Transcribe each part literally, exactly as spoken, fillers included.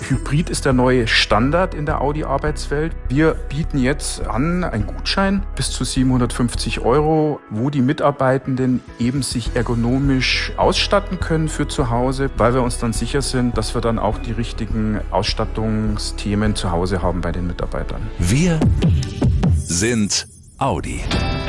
Hybrid ist der neue Standard in der Audi-Arbeitswelt. Wir bieten jetzt an einen Gutschein bis zu siebenhundertfünfzig Euro, wo die Mitarbeitenden eben sich ergonomisch ausstatten können für zu Hause, weil wir uns dann sicher sind, dass wir dann auch die richtigen Ausstattungsthemen zu Hause haben bei den Mitarbeitern. Wir sind Audi.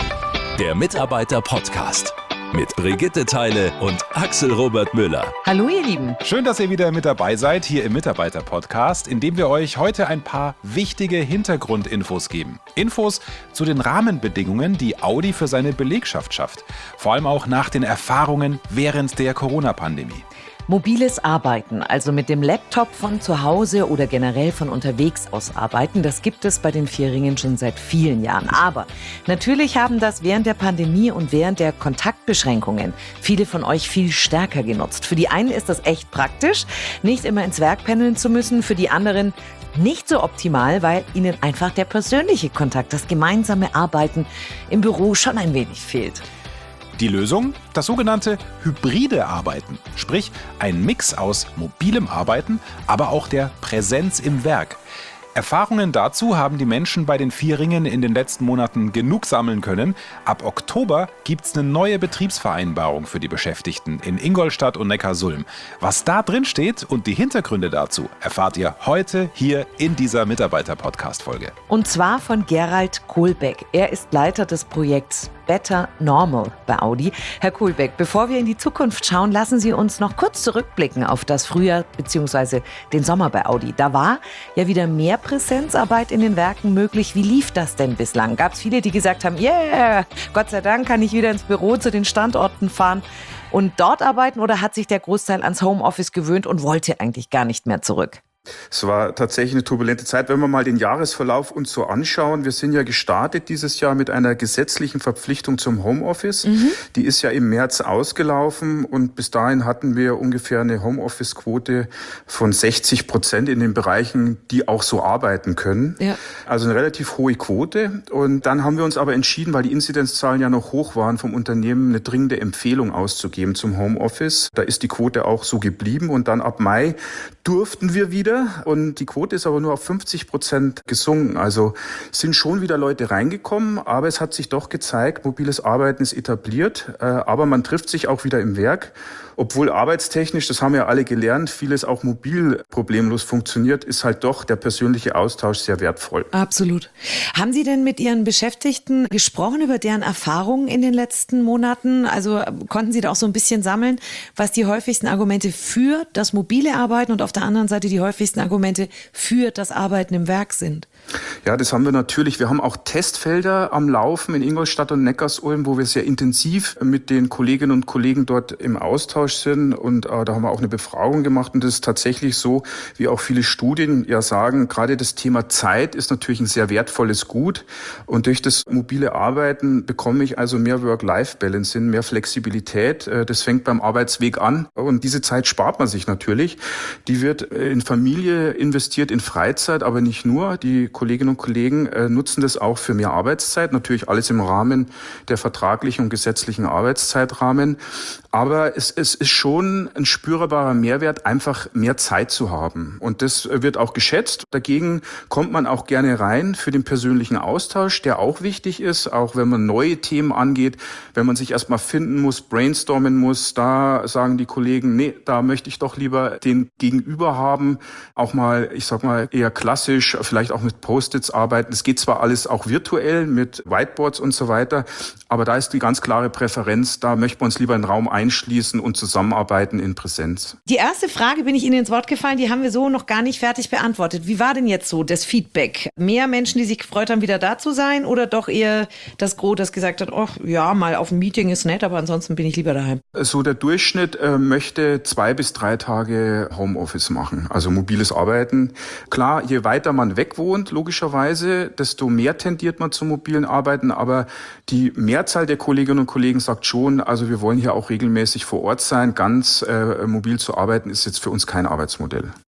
Der Mitarbeiter-Podcast. Mit Brigitte Theile und Axel Robert Müller. Hallo ihr Lieben. Schön, dass ihr wieder mit dabei seid hier im Mitarbeiter-Podcast, in dem wir euch heute ein paar wichtige Hintergrundinfos geben. Infos zu den Rahmenbedingungen, die Audi für seine Belegschaft schafft. Vor allem auch nach den Erfahrungen während der Corona-Pandemie. Mobiles Arbeiten, also mit dem Laptop von zu Hause oder generell von unterwegs aus arbeiten, das gibt es bei den Vierringen schon seit vielen Jahren. Aber natürlich haben das während der Pandemie und während der Kontaktbeschränkungen viele von euch viel stärker genutzt. Für die einen ist das echt praktisch, nicht immer ins Werk pendeln zu müssen, für die anderen nicht so optimal, weil ihnen einfach der persönliche Kontakt, das gemeinsame Arbeiten im Büro schon ein wenig fehlt. Die Lösung? Das sogenannte hybride Arbeiten, sprich ein Mix aus mobilem Arbeiten, aber auch der Präsenz im Werk. Erfahrungen dazu haben die Menschen bei den Vierringen in den letzten Monaten genug sammeln können. Ab Oktober gibt's eine neue Betriebsvereinbarung für die Beschäftigten in Ingolstadt und Neckarsulm. Was da drin steht und die Hintergründe dazu erfahrt ihr heute hier in dieser Mitarbeiter-Podcast-Folge. Und zwar von Gerald Kohlbeck. Er ist Leiter des Projekts Better Normal bei Audi. Herr Kohlbeck, bevor wir in die Zukunft schauen, lassen Sie uns noch kurz zurückblicken auf das Frühjahr bzw. den Sommer bei Audi. Da war ja wieder mehr Präsenzarbeit in den Werken möglich. Wie lief das denn bislang? Gab es viele, die gesagt haben, yeah, Gott sei Dank kann ich wieder ins Büro zu den Standorten fahren und dort arbeiten, oder hat sich der Großteil ans Homeoffice gewöhnt und wollte eigentlich gar nicht mehr zurück? Es war tatsächlich eine turbulente Zeit. Wenn wir mal den Jahresverlauf uns so anschauen, wir sind ja gestartet dieses Jahr mit einer gesetzlichen Verpflichtung zum Homeoffice. Mhm. Die ist ja im März ausgelaufen und bis dahin hatten wir ungefähr eine Homeoffice-Quote von sechzig Prozent in den Bereichen, die auch so arbeiten können. Ja. Also eine relativ hohe Quote. Und dann haben wir uns aber entschieden, weil die Inzidenzzahlen ja noch hoch waren, vom Unternehmen eine dringende Empfehlung auszugeben zum Homeoffice. Da ist die Quote auch so geblieben und dann ab Mai durften wir wieder. Und die Quote ist aber nur auf fünfzig Prozent gesunken. Also sind schon wieder Leute reingekommen, aber es hat sich doch gezeigt, mobiles Arbeiten ist etabliert, aber man trifft sich auch wieder im Werk. Obwohl arbeitstechnisch, das haben ja alle gelernt, vieles auch mobil problemlos funktioniert, ist halt doch der persönliche Austausch sehr wertvoll. Absolut. Haben Sie denn mit Ihren Beschäftigten gesprochen über deren Erfahrungen in den letzten Monaten? Also konnten Sie da auch so ein bisschen sammeln, was die häufigsten Argumente für das mobile Arbeiten und auf der anderen Seite die häufigsten Argumente für das Arbeiten im Werk sind? Ja, das haben wir natürlich. Wir haben auch Testfelder am Laufen in Ingolstadt und Neckarsulm, wo wir sehr intensiv mit den Kolleginnen und Kollegen dort im Austausch sind. Und äh, da haben wir auch eine Befragung gemacht. Und das ist tatsächlich so, wie auch viele Studien ja sagen, gerade das Thema Zeit ist natürlich ein sehr wertvolles Gut. Und durch das mobile Arbeiten bekomme ich also mehr Work-Life-Balance hin, mehr Flexibilität. Äh, das fängt beim Arbeitsweg an. Und diese Zeit spart man sich natürlich. Die wird in Familie investiert, in Freizeit, aber nicht nur. Die Kolleginnen und Kollegen äh, nutzen das auch für mehr Arbeitszeit. Natürlich alles im Rahmen der vertraglichen und gesetzlichen Arbeitszeitrahmen. Aber es, es ist schon ein spürbarer Mehrwert, einfach mehr Zeit zu haben. Und das wird auch geschätzt. Dagegen kommt man auch gerne rein für den persönlichen Austausch, der auch wichtig ist, auch wenn man neue Themen angeht, wenn man sich erstmal finden muss, brainstormen muss. Da sagen die Kollegen, nee, da möchte ich doch lieber den Gegenüber haben. Auch mal, ich sag mal, eher klassisch, vielleicht auch mit Post-its arbeiten. Es geht zwar alles auch virtuell mit Whiteboards und so weiter, aber da ist die ganz klare Präferenz, da möchten wir uns lieber einen Raum einschließen und zusammenarbeiten in Präsenz. Die erste Frage, bin ich Ihnen ins Wort gefallen, die haben wir so noch gar nicht fertig beantwortet. Wie war denn jetzt so das Feedback? Mehr Menschen, die sich gefreut haben, wieder da zu sein, oder doch eher das Gros, das gesagt hat, oh ja, mal auf ein Meeting ist nett, aber ansonsten bin ich lieber daheim? So der Durchschnitt äh, möchte zwei bis drei Tage Homeoffice machen, also mobiles Arbeiten. Klar, je weiter man weg wohnt, logischerweise, desto mehr tendiert man zum mobilen Arbeiten, aber die Mehrzahl der Kolleginnen und Kollegen sagt schon, also wir wollen hier auch regelmäßig vor Ort sein. Ganz äh, mobil zu arbeiten ist jetzt für uns kein Arbeitsmodell.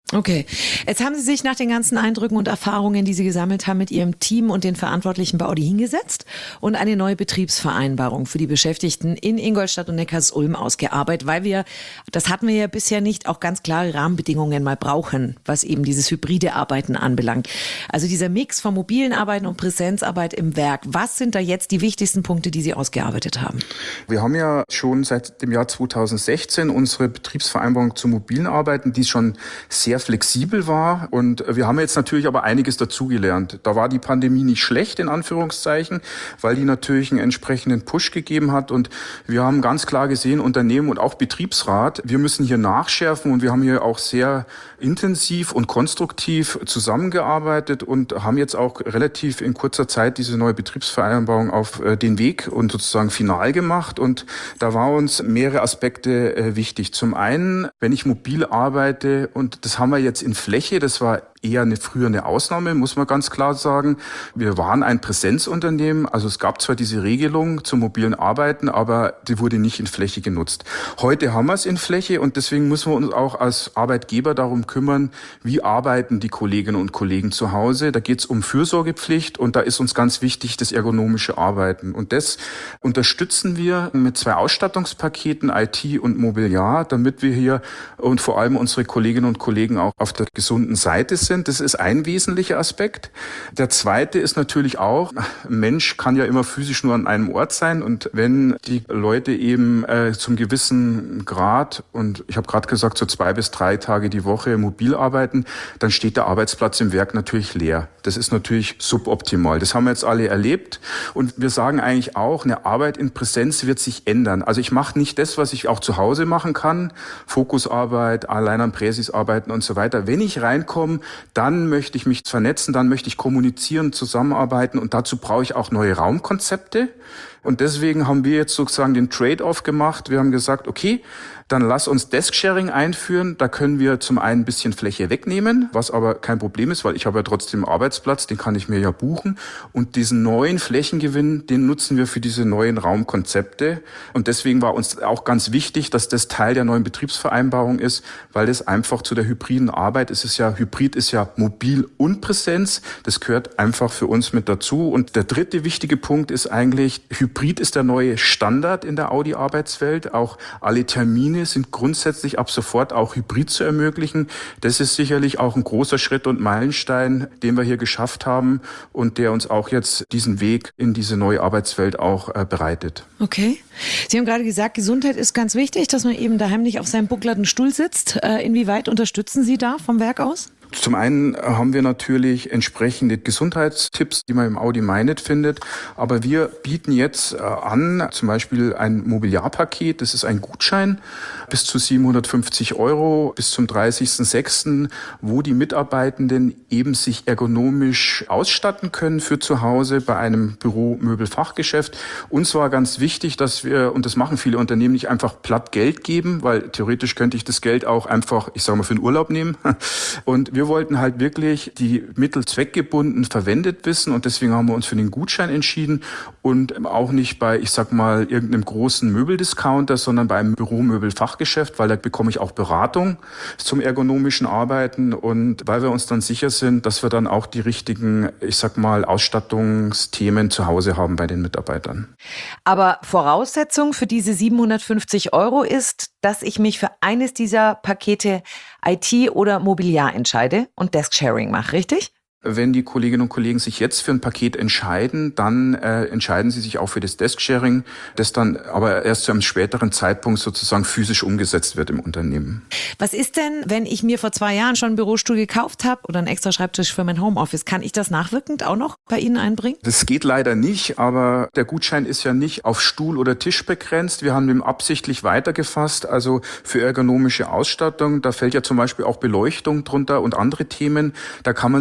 Okay. Jetzt haben Sie sich nach den ganzen Eindrücken und Erfahrungen, die Sie gesammelt haben, mit Ihrem Team und den Verantwortlichen bei Audi hingesetzt und eine neue Betriebsvereinbarung für die Beschäftigten in Ingolstadt und Neckarsulm ausgearbeitet, weil wir, das hatten wir ja bisher nicht, auch ganz klare Rahmenbedingungen mal brauchen, was eben dieses hybride Arbeiten anbelangt. Also dieser Mix von mobilen Arbeiten und Präsenzarbeit im Werk. Was sind da jetzt die wichtigsten Punkte, die Sie ausgearbeitet haben? Wir haben ja schon seit dem Jahr zweitausendsechzehn unsere Betriebsvereinbarung zu mobilen Arbeiten, die schon sehr flexibel war, und wir haben jetzt natürlich aber einiges dazugelernt. Da war die Pandemie nicht schlecht, in Anführungszeichen, weil die natürlich einen entsprechenden Push gegeben hat, und wir haben ganz klar gesehen, Unternehmen und auch Betriebsrat, wir müssen hier nachschärfen, und wir haben hier auch sehr intensiv und konstruktiv zusammengearbeitet und haben jetzt auch relativ in kurzer Zeit diese neue Betriebsvereinbarung auf den Weg und sozusagen final gemacht, und da war uns mehrere Aspekte wichtig. Zum einen, wenn ich mobil arbeite, und das haben wir jetzt in Fläche, das war eher eine früher eine Ausnahme, muss man ganz klar sagen. Wir waren ein Präsenzunternehmen, also es gab zwar diese Regelung zum mobilen Arbeiten, aber die wurde nicht in Fläche genutzt. Heute haben wir es in Fläche, und deswegen müssen wir uns auch als Arbeitgeber darum kümmern, wie arbeiten die Kolleginnen und Kollegen zu Hause. Da geht es um Fürsorgepflicht, und da ist uns ganz wichtig das ergonomische Arbeiten. Und das unterstützen wir mit zwei Ausstattungspaketen, I T und Mobiliar, damit wir hier und vor allem unsere Kolleginnen und Kollegen auch auf der gesunden Seite sind. Das ist ein wesentlicher Aspekt. Der zweite ist natürlich auch, ein Mensch kann ja immer physisch nur an einem Ort sein, und wenn die Leute eben äh, zum gewissen Grad, und ich habe gerade gesagt, so zwei bis drei Tage die Woche mobil arbeiten, dann steht der Arbeitsplatz im Werk natürlich leer. Das ist natürlich suboptimal. Das haben wir jetzt alle erlebt, und wir sagen eigentlich auch, eine Arbeit in Präsenz wird sich ändern. Also ich mache nicht das, was ich auch zu Hause machen kann, Fokusarbeit, allein an Präsis arbeiten und so weiter. Wenn ich reinkomme, dann möchte ich mich vernetzen, dann möchte ich kommunizieren, zusammenarbeiten, und dazu brauche ich auch neue Raumkonzepte. Und deswegen haben wir jetzt sozusagen den Trade-off gemacht. Wir haben gesagt, okay, dann lass uns Desk-Sharing einführen. Da können wir zum einen ein bisschen Fläche wegnehmen, was aber kein Problem ist, weil ich habe ja trotzdem einen Arbeitsplatz, den kann ich mir ja buchen. Und diesen neuen Flächengewinn, den nutzen wir für diese neuen Raumkonzepte. Und deswegen war uns auch ganz wichtig, dass das Teil der neuen Betriebsvereinbarung ist, weil das einfach zu der hybriden Arbeit, es ist ja, Hybrid ist ja mobil und Präsenz. Das gehört einfach für uns mit dazu. Und der dritte wichtige Punkt ist eigentlich, Hybrid ist der neue Standard in der Audi-Arbeitswelt. Auch alle Termine sind grundsätzlich ab sofort auch hybrid zu ermöglichen. Das ist sicherlich auch ein großer Schritt und Meilenstein, den wir hier geschafft haben und der uns auch jetzt diesen Weg in diese neue Arbeitswelt auch äh, bereitet. Okay. Sie haben gerade gesagt, Gesundheit ist ganz wichtig, dass man eben daheim nicht auf seinem bucklerten Stuhl sitzt. Äh, inwieweit unterstützen Sie da vom Werk aus? Zum einen haben wir natürlich entsprechende Gesundheitstipps, die man im Audi MyNet findet, aber wir bieten jetzt an, zum Beispiel ein Mobiliarpaket, das ist ein Gutschein bis zu siebenhundertfünfzig Euro bis zum dreißigsten sechsten, wo die Mitarbeitenden eben sich ergonomisch ausstatten können für zu Hause bei einem Büromöbelfachgeschäft. Uns war ganz wichtig, dass wir, und das machen viele Unternehmen, nicht einfach platt Geld geben, weil theoretisch könnte ich das Geld auch einfach, ich sage mal, für den Urlaub nehmen. Und wir wollten halt wirklich die Mittel zweckgebunden verwendet wissen, und deswegen haben wir uns für den Gutschein entschieden und auch nicht bei, ich sag mal, irgendeinem großen Möbeldiscounter, sondern bei einem Büromöbelfachgeschäft, weil da bekomme ich auch Beratung zum ergonomischen Arbeiten und weil wir uns dann sicher sind, dass wir dann auch die richtigen, ich sag mal, Ausstattungsthemen zu Hause haben bei den Mitarbeitern. Aber Voraussetzung für diese siebenhundertfünfzig Euro ist, dass ich mich für eines dieser Pakete I T oder Mobiliar entscheide und Desk-Sharing mache, richtig? Wenn die Kolleginnen und Kollegen sich jetzt für ein Paket entscheiden, dann äh, entscheiden sie sich auch für das Desk-Sharing, das dann aber erst zu einem späteren Zeitpunkt sozusagen physisch umgesetzt wird im Unternehmen. Was ist denn, wenn ich mir vor zwei Jahren schon einen Bürostuhl gekauft habe oder einen extra Schreibtisch für mein Homeoffice? Kann ich das nachwirkend auch noch bei Ihnen einbringen? Das geht leider nicht, aber der Gutschein ist ja nicht auf Stuhl oder Tisch begrenzt. Wir haben ihn absichtlich weitergefasst, also für ergonomische Ausstattung. Da fällt ja zum Beispiel auch Beleuchtung drunter und andere Themen. Da kann man sicherlich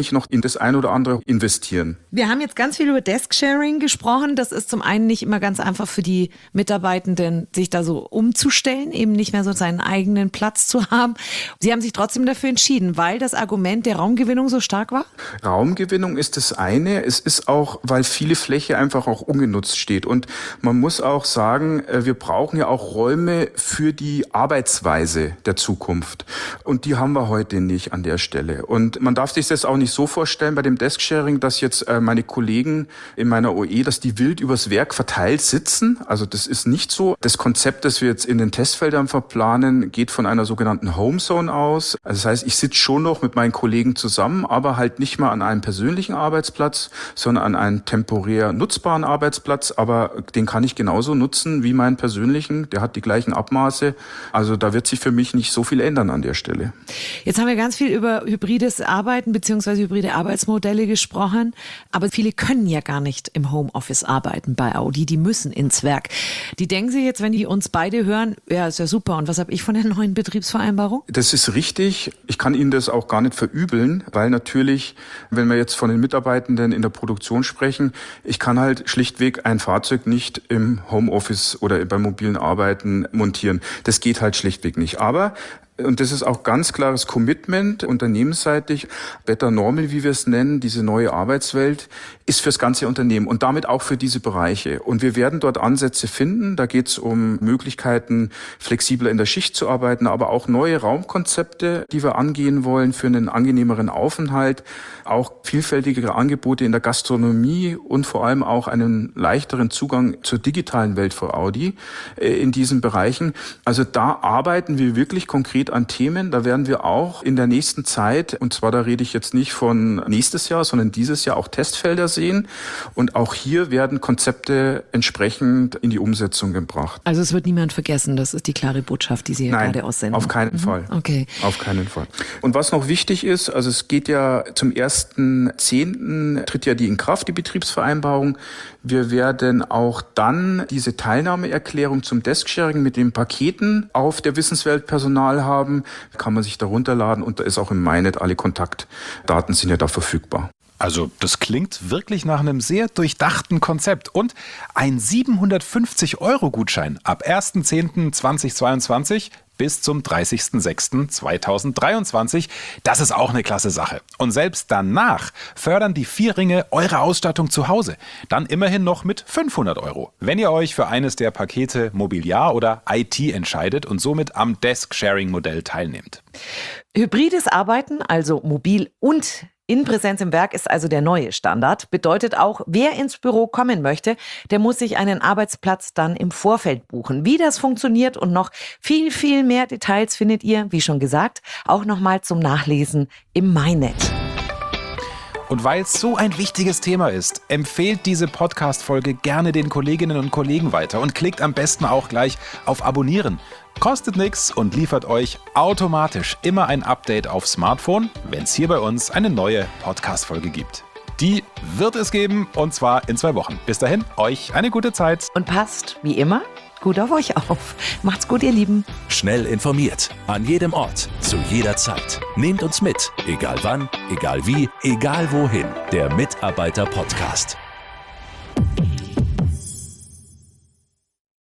ich noch in das ein oder andere investieren. Wir haben jetzt ganz viel über Desk-Sharing gesprochen. Das ist zum einen nicht immer ganz einfach für die Mitarbeitenden, sich da so umzustellen, eben nicht mehr so seinen eigenen Platz zu haben. Sie haben sich trotzdem dafür entschieden, weil das Argument der Raumgewinnung so stark war? Raumgewinnung ist das eine. Es ist auch, weil viele Fläche einfach auch ungenutzt steht. Und man muss auch sagen, wir brauchen ja auch Räume für die Arbeitsweise der Zukunft. Und die haben wir heute nicht an der Stelle. Und man darf sich das auch nicht so vorstellen bei dem Desk-Sharing, dass jetzt meine Kollegen in meiner O E, dass die wild übers Werk verteilt sitzen. Also das ist nicht so. Das Konzept, das wir jetzt in den Testfeldern verplanen, geht von einer sogenannten Homezone aus. Also das heißt, ich sitze schon noch mit meinen Kollegen zusammen, aber halt nicht mehr an einem persönlichen Arbeitsplatz, sondern an einem temporär nutzbaren Arbeitsplatz. Aber den kann ich genauso nutzen wie meinen persönlichen. Der hat die gleichen Abmaße. Also da wird sich für mich nicht so viel ändern an der Stelle. Jetzt haben wir ganz viel über hybrides Arbeiten bzw. hybride Arbeitsmodelle gesprochen. Aber viele können ja gar nicht im Homeoffice arbeiten bei Audi. Die müssen ins Werk. Die denken sich jetzt, wenn die uns beide hören, ja, ist ja super. Und was habe ich von der neuen Betriebsvereinbarung? Das ist richtig. Ich kann Ihnen das auch gar nicht verübeln, weil natürlich, wenn wir jetzt von den Mitarbeitenden in der Produktion sprechen, ich kann halt schlichtweg ein Fahrzeug nicht im Homeoffice oder beim mobilen Arbeiten montieren. Das geht halt schlichtweg nicht. Aber und das ist auch ganz klares Commitment unternehmensseitig. Better Normal, wie wir es nennen, diese neue Arbeitswelt, ist fürs ganze Unternehmen und damit auch für diese Bereiche. Und wir werden dort Ansätze finden. Da geht es um Möglichkeiten, flexibler in der Schicht zu arbeiten, aber auch neue Raumkonzepte, die wir angehen wollen für einen angenehmeren Aufenthalt, auch vielfältigere Angebote in der Gastronomie und vor allem auch einen leichteren Zugang zur digitalen Welt für Audi in diesen Bereichen. Also da arbeiten wir wirklich konkret an Themen. Da werden wir auch in der nächsten Zeit, und zwar da rede ich jetzt nicht von nächstes Jahr, sondern dieses Jahr auch Testfelder sehen. Und auch hier werden Konzepte entsprechend in die Umsetzung gebracht. Also es wird niemand vergessen, das ist die klare Botschaft, die Sie hier Nein, gerade aussenden. auf keinen mhm. Fall. Okay. Auf keinen Fall. Und was noch wichtig ist, also es geht ja zum ersten Zehnten tritt ja die in Kraft, die Betriebsvereinbarung. Wir werden auch dann diese Teilnahmeerklärung zum Desk-Sharing mit den Paketen auf der Wissenswelt Personal haben. Kann man sich da runterladen und da ist auch im MyNet, alle Kontaktdaten sind ja da verfügbar. Also das klingt wirklich nach einem sehr durchdachten Konzept. Und ein siebenhundertfünfzig Euro Gutschein ab ersten zehnten zweitausendzweiundzwanzig bis zum dreißigsten sechsten zweitausenddreiundzwanzig. Das ist auch eine klasse Sache. Und selbst danach fördern die Vierringe eure Ausstattung zu Hause. Dann immerhin noch mit fünfhundert Euro. Wenn ihr euch für eines der Pakete Mobiliar oder I T entscheidet und somit am Desk-Sharing-Modell teilnehmt. Hybrides Arbeiten, also mobil und in Präsenz im Werk, ist also der neue Standard. Bedeutet auch, wer ins Büro kommen möchte, der muss sich einen Arbeitsplatz dann im Vorfeld buchen. Wie das funktioniert und noch viel, viel mehr Details findet ihr, wie schon gesagt, auch nochmal zum Nachlesen im MyNet. Und weil es so ein wichtiges Thema ist, empfehlt diese Podcast-Folge gerne den Kolleginnen und Kollegen weiter und klickt am besten auch gleich auf Abonnieren. Kostet nichts und liefert euch automatisch immer ein Update auf Smartphone, wenn es hier bei uns eine neue Podcast-Folge gibt. Die wird es geben und zwar in zwei Wochen. Bis dahin, euch eine gute Zeit. Und passt, wie immer, gut auf euch auf. Macht's gut, ihr Lieben. Schnell informiert, an jedem Ort, zu jeder Zeit. Nehmt uns mit, egal wann, egal wie, egal wohin. Der Mitarbeiter-Podcast.